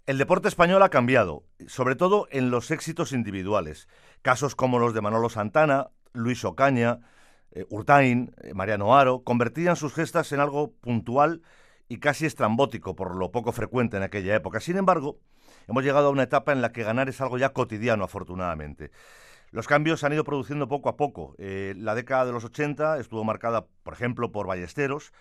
El deporte español ha cambiado, sobre todo en los éxitos individuales. Casos como los de Manolo Santana, Luis Ocaña, Urtain, Mariano Aro, convertían sus gestas en algo puntual y casi estrambótico, por lo poco frecuente en aquella época. Sin embargo, hemos llegado a una etapa en la que ganar es algo ya cotidiano, afortunadamente. Los cambios se han ido produciendo poco a poco. La década de los 80 estuvo marcada, por ejemplo, por Ballesteros,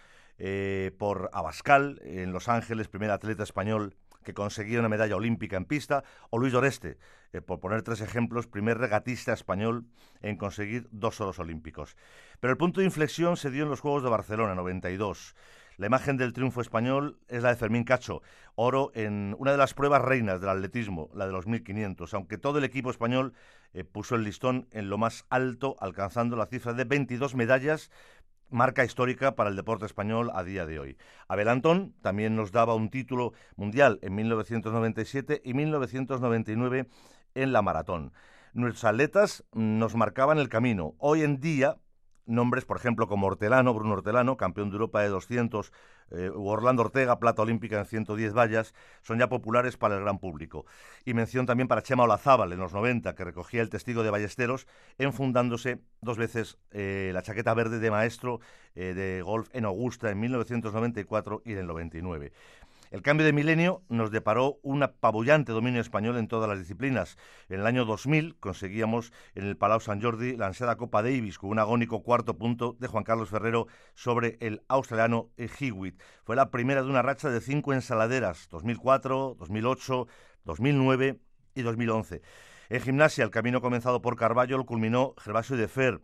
por Abascal, en Los Ángeles, primer atleta español que conseguía una medalla olímpica en pista, o Luis Doreste, por poner tres ejemplos, primer regatista español en conseguir 2 oros olímpicos. Pero el punto de inflexión se dio en los Juegos de Barcelona, 92. La imagen del triunfo español es la de Fermín Cacho, oro en una de las pruebas reinas del atletismo, la de los 1500, aunque todo el equipo español puso el listón en lo más alto, alcanzando la cifra de 22 medallas, marca histórica para el deporte español a día de hoy. Abel Antón también nos daba un título mundial en 1997 y 1999 en la maratón. Nuestros atletas nos marcaban el camino. Hoy en día, nombres, por ejemplo, como Hortelano, Bruno Hortelano, campeón de Europa de 200, u Orlando Ortega, plata olímpica en 110 vallas, son ya populares para el gran público. Y mención también para Chema Olazábal, en los 90, que recogía el testigo de Ballesteros, enfundándose 2 veces la chaqueta verde de maestro de golf en Augusta en 1994 y en el 99. El cambio de milenio nos deparó un apabullante dominio español en todas las disciplinas. En el año 2000 conseguíamos en el Palau Sant Jordi la ansiada Copa Davis con un agónico 4º punto de Juan Carlos Ferrero sobre el australiano Hewitt. Fue la primera de una racha de 5 ensaladeras, 2004, 2008, 2009 y 2011. En gimnasia, el camino comenzado por Carballo lo culminó Gervasio de Fer.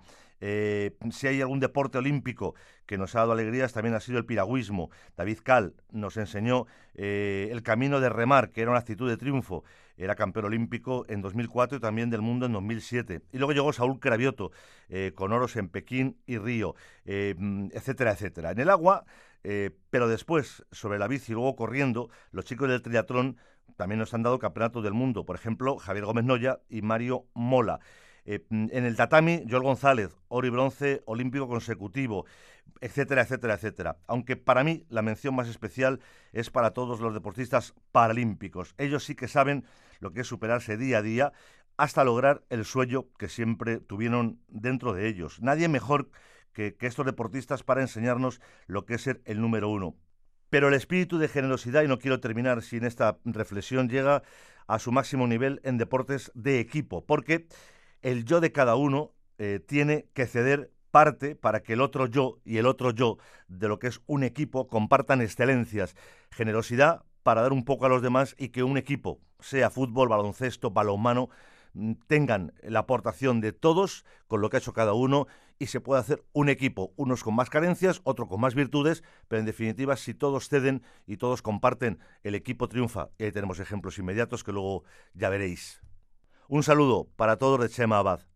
Si hay algún deporte olímpico que nos ha dado alegrías, también ha sido el piragüismo. David Cal nos enseñó el camino de remar, que era una actitud de triunfo. Era campeón olímpico en 2004 y también del mundo en 2007. Y luego llegó Saúl Cravioto, con oros en Pekín y Río, etcétera, etcétera. En el agua, pero después, sobre la bici y luego corriendo, los chicos del triatlón también nos han dado campeonatos del mundo. Por ejemplo, Javier Gómez Noya y Mario Mola. En el tatami, Joel González, oro y bronce olímpico consecutivo, etcétera, etcétera, etcétera. Aunque para mí la mención más especial es para todos los deportistas paralímpicos. Ellos sí que saben lo que es superarse día a día hasta lograr el sueño que siempre tuvieron dentro de ellos. Nadie mejor que estos deportistas para enseñarnos lo que es ser el número uno. Pero el espíritu de generosidad, y no quiero terminar sin esta reflexión, llega a su máximo nivel en deportes de equipo, porque el yo de cada uno tiene que ceder parte para que el otro yo y el otro yo de lo que es un equipo compartan excelencias, generosidad para dar un poco a los demás y que un equipo, sea fútbol, baloncesto, balonmano, tengan la aportación de todos con lo que ha hecho cada uno y se puede hacer un equipo, unos con más carencias, otros con más virtudes, pero en definitiva si todos ceden y todos comparten, el equipo triunfa. Y ahí tenemos ejemplos inmediatos que luego ya veréis. Un saludo para todos de Chema Abad.